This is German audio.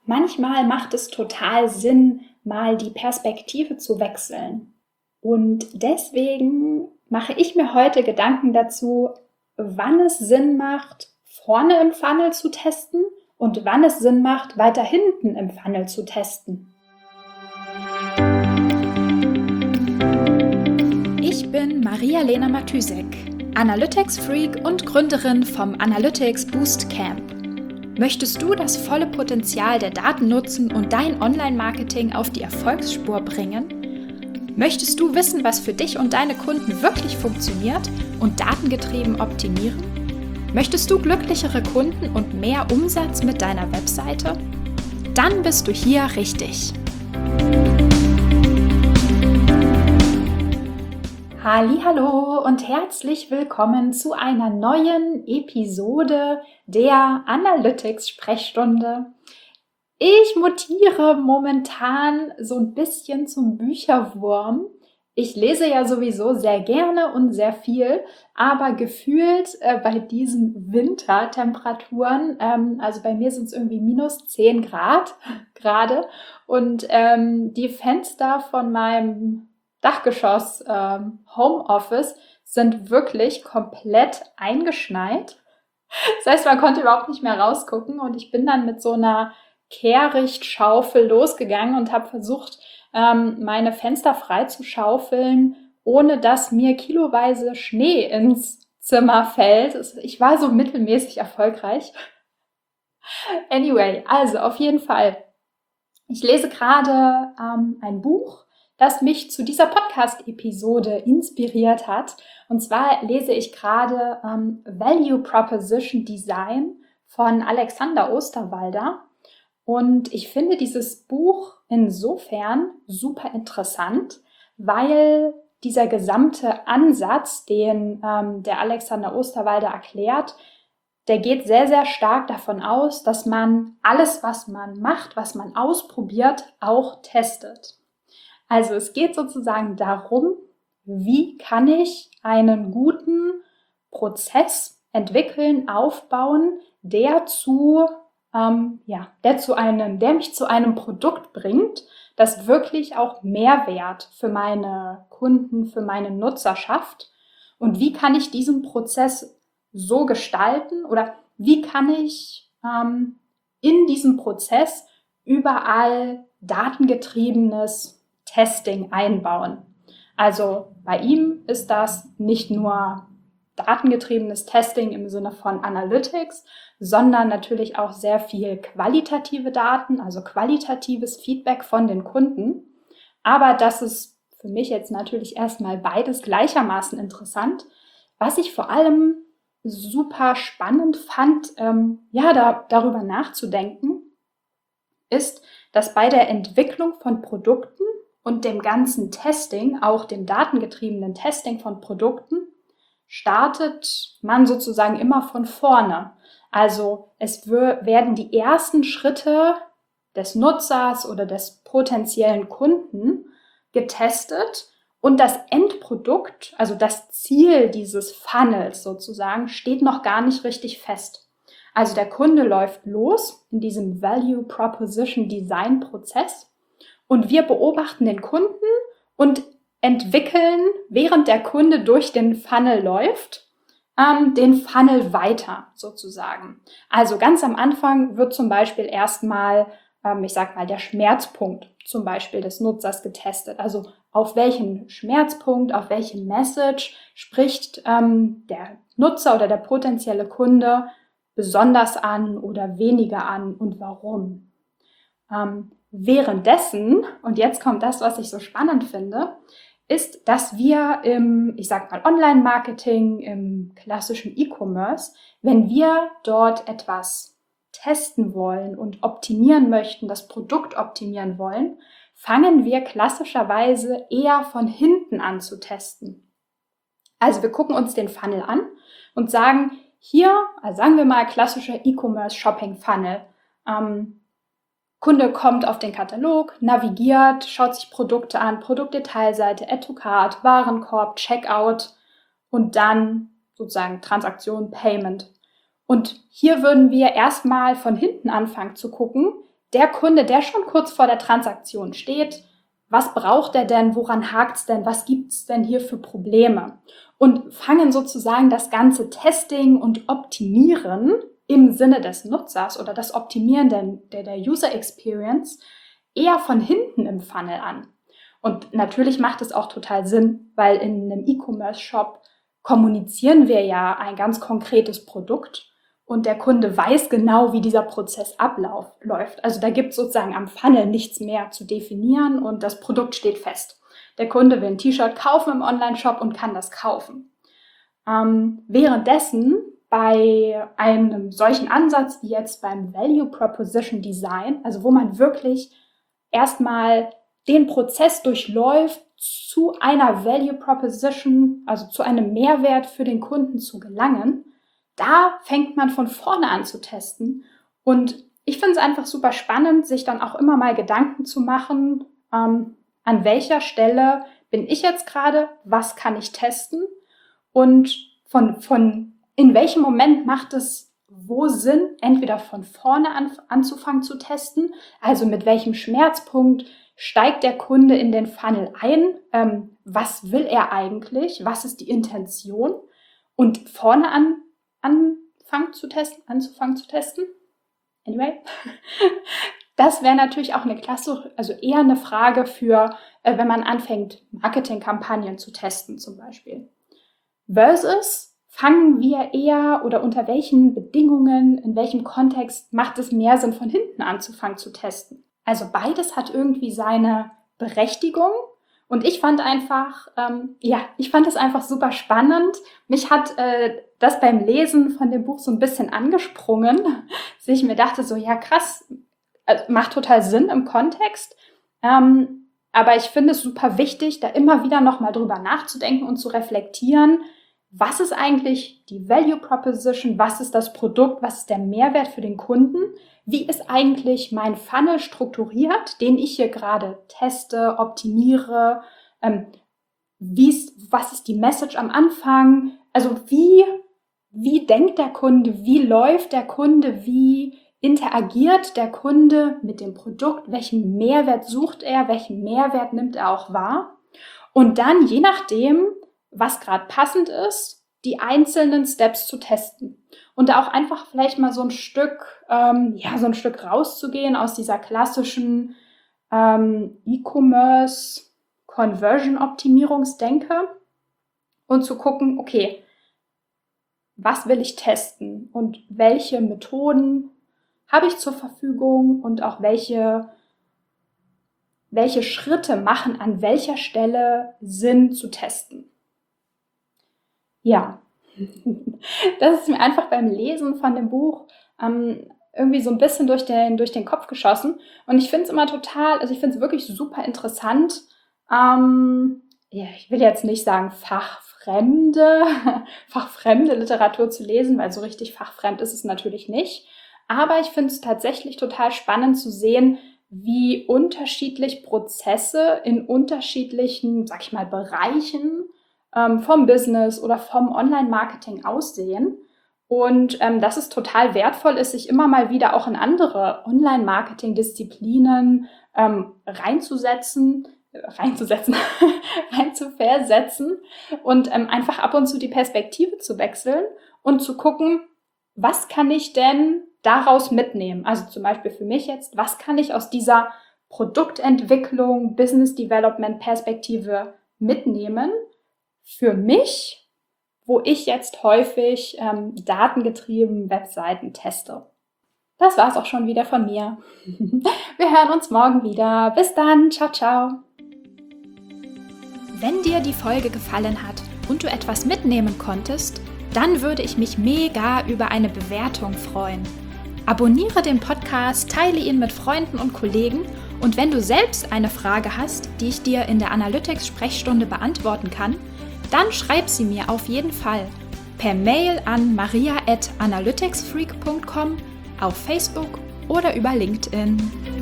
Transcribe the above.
Manchmal macht es total Sinn, mal die Perspektive zu wechseln. Und deswegen mache ich mir heute Gedanken dazu, wann es Sinn macht, vorne im Funnel zu testen und wann es Sinn macht, weiter hinten im Funnel zu testen. Ich bin Maria-Lena Matysek, Analytics-Freak und Gründerin vom Analytics Boost Camp. Möchtest du das volle Potenzial der Daten nutzen und dein Online-Marketing auf die Erfolgsspur bringen? Möchtest du wissen, was für dich und deine Kunden wirklich funktioniert und datengetrieben optimieren? Möchtest du glücklichere Kunden und mehr Umsatz mit deiner Webseite? Dann bist du hier richtig. Hallihallo und herzlich willkommen zu einer neuen Episode der Analytics-Sprechstunde. Ich mutiere momentan so ein bisschen zum Bücherwurm. Ich lese ja sowieso sehr gerne und sehr viel, aber gefühlt bei diesen Wintertemperaturen, also bei mir sind es irgendwie -10 Grad gerade und die Fenster von meinem Dachgeschoss Homeoffice sind wirklich komplett eingeschneit. Das heißt, man konnte überhaupt nicht mehr rausgucken und ich bin dann mit so einer Kehrichtschaufel losgegangen und habe versucht, meine Fenster frei zu schaufeln, ohne dass mir kiloweise Schnee ins Zimmer fällt. Ich war so mittelmäßig erfolgreich. Anyway, also auf jeden Fall. Ich lese gerade ein Buch, das mich zu dieser Podcast-Episode inspiriert hat. Und zwar lese ich gerade Value Proposition Design von Alexander Osterwalder. Und ich finde dieses Buch insofern super interessant, weil dieser gesamte Ansatz, den der Alexander Osterwalder erklärt, der geht sehr, sehr stark davon aus, dass man alles, was man macht, was man ausprobiert, auch testet. Also es geht sozusagen darum, wie kann ich einen guten Prozess entwickeln, aufbauen, der mich zu einem Produkt bringt, das wirklich auch Mehrwert für meine Kunden, für meine Nutzer schafft. Und wie kann ich diesen Prozess so gestalten oder wie kann ich in diesem Prozess überall datengetriebenes Testing einbauen. Also bei ihm ist das nicht nur datengetriebenes Testing im Sinne von Analytics, sondern natürlich auch sehr viel qualitative Daten, also qualitatives Feedback von den Kunden. Aber das ist für mich jetzt natürlich erstmal beides gleichermaßen interessant. Was ich vor allem super spannend fand, darüber nachzudenken, ist, dass bei der Entwicklung von Produkten und dem ganzen Testing, auch dem datengetriebenen Testing von Produkten, startet man sozusagen immer von vorne. Also es werden die ersten Schritte des Nutzers oder des potenziellen Kunden getestet und das Endprodukt, also das Ziel dieses Funnels sozusagen, steht noch gar nicht richtig fest. Also der Kunde läuft los in diesem Value Proposition Design Prozess und wir beobachten den Kunden und entwickeln, während der Kunde durch den Funnel läuft, den Funnel weiter sozusagen. Also ganz am Anfang wird zum Beispiel erstmal, der Schmerzpunkt zum Beispiel des Nutzers getestet. Also auf welchen Schmerzpunkt, auf welche Message spricht der Nutzer oder der potenzielle Kunde besonders an oder weniger an und warum. Währenddessen, und jetzt kommt das, was ich so spannend finde, ist, dass wir im, Online-Marketing, im klassischen E-Commerce, wenn wir dort etwas testen wollen und optimieren möchten, das Produkt optimieren wollen, fangen wir klassischerweise eher von hinten an zu testen. Also wir gucken uns den Funnel an und sagen, hier, sagen wir mal klassischer E-Commerce-Shopping-Funnel, Kunde kommt auf den Katalog, navigiert, schaut sich Produkte an, Produktdetailseite, Add to Cart, Warenkorb, Checkout und dann sozusagen Transaktion, Payment. Und hier würden wir erstmal von hinten anfangen zu gucken, der Kunde, der schon kurz vor der Transaktion steht, was braucht er denn, woran hakt's denn, was gibt's denn hier für Probleme? Und fangen sozusagen das ganze Testing und Optimieren im Sinne des Nutzers oder das Optimieren der User Experience eher von hinten im Funnel an. Und natürlich macht es auch total Sinn, weil in einem E-Commerce-Shop kommunizieren wir ja ein ganz konkretes Produkt und der Kunde weiß genau, wie dieser Prozess abläuft. Also da gibt es sozusagen am Funnel nichts mehr zu definieren und das Produkt steht fest. Der Kunde will ein T-Shirt kaufen im Online-Shop und kann das kaufen. Währenddessen bei einem solchen Ansatz wie jetzt beim Value Proposition Design, also wo man wirklich erstmal den Prozess durchläuft, zu einer Value Proposition, also zu einem Mehrwert für den Kunden zu gelangen, da fängt man von vorne an zu testen. Und ich finde es einfach super spannend, sich dann auch immer mal Gedanken zu machen, an welcher Stelle bin ich jetzt gerade, was kann ich testen und in welchem Moment macht es wo Sinn, entweder von vorne anzufangen zu testen, also mit welchem Schmerzpunkt steigt der Kunde in den Funnel ein, was will er eigentlich, was ist die Intention und vorne anzufangen zu testen. Anyway, das wäre natürlich auch eine Klasse, also eher eine Frage für, wenn man anfängt, Marketingkampagnen zu testen zum Beispiel. Versus fangen wir eher oder unter welchen Bedingungen, in welchem Kontext macht es mehr Sinn, von hinten anzufangen zu testen. Also beides hat irgendwie seine Berechtigung und ich fand es einfach super spannend. Mich hat das beim Lesen von dem Buch so ein bisschen angesprungen, dass ich mir dachte so, ja krass, macht total Sinn im Kontext, aber ich finde es super wichtig, da immer wieder nochmal drüber nachzudenken und zu reflektieren, was ist eigentlich die Value Proposition, was ist das Produkt, was ist der Mehrwert für den Kunden, wie ist eigentlich mein Funnel strukturiert, den ich hier gerade teste, optimiere, was ist die Message am Anfang, also wie denkt der Kunde, wie läuft der Kunde, wie interagiert der Kunde mit dem Produkt, welchen Mehrwert sucht er, welchen Mehrwert nimmt er auch wahr und dann je nachdem, was gerade passend ist, die einzelnen Steps zu testen und da auch einfach vielleicht mal so ein Stück rauszugehen aus dieser klassischen E-Commerce Conversion-Optimierungsdenke und zu gucken, okay, was will ich testen und welche Methoden habe ich zur Verfügung und auch welche Schritte machen an welcher Stelle Sinn zu testen. Ja, das ist mir einfach beim Lesen von dem Buch irgendwie so ein bisschen durch den Kopf geschossen. Und ich finde es immer ich finde es wirklich super interessant. Ich will jetzt nicht sagen fachfremde Literatur zu lesen, weil so richtig fachfremd ist es natürlich nicht. Aber ich finde es tatsächlich total spannend zu sehen, wie unterschiedlich Prozesse in unterschiedlichen, sag ich mal, Bereichen vom Business oder vom Online-Marketing aussehen und dass es total wertvoll ist, sich immer mal wieder auch in andere Online-Marketing-Disziplinen reinzuversetzen und einfach ab und zu die Perspektive zu wechseln und zu gucken, was kann ich denn daraus mitnehmen? Also zum Beispiel für mich jetzt, was kann ich aus dieser Produktentwicklung, Business Development Perspektive mitnehmen? Für mich, wo ich jetzt häufig datengetrieben Webseiten teste. Das war's auch schon wieder von mir. Wir hören uns morgen wieder. Bis dann. Ciao, ciao. Wenn dir die Folge gefallen hat und du etwas mitnehmen konntest, dann würde ich mich mega über eine Bewertung freuen. Abonniere den Podcast, teile ihn mit Freunden und Kollegen und wenn du selbst eine Frage hast, die ich dir in der Analytics-Sprechstunde beantworten kann, dann schreib sie mir auf jeden Fall per Mail an maria@analyticsfreak.com, auf Facebook oder über LinkedIn.